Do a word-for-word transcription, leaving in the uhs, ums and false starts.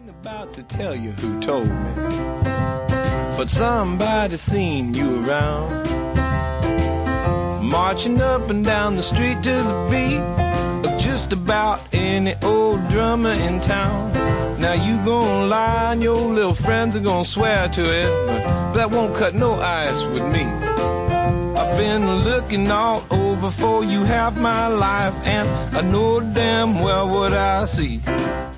About to tell you who told me, but somebody seen you around, marching up and down the street to the beat of just about any old drummer in town. Now you gonna lie and your little friends are gonna swear to it, but that won't cut no ice with me. I've been looking all over for you half my life, and I know damn well what I see.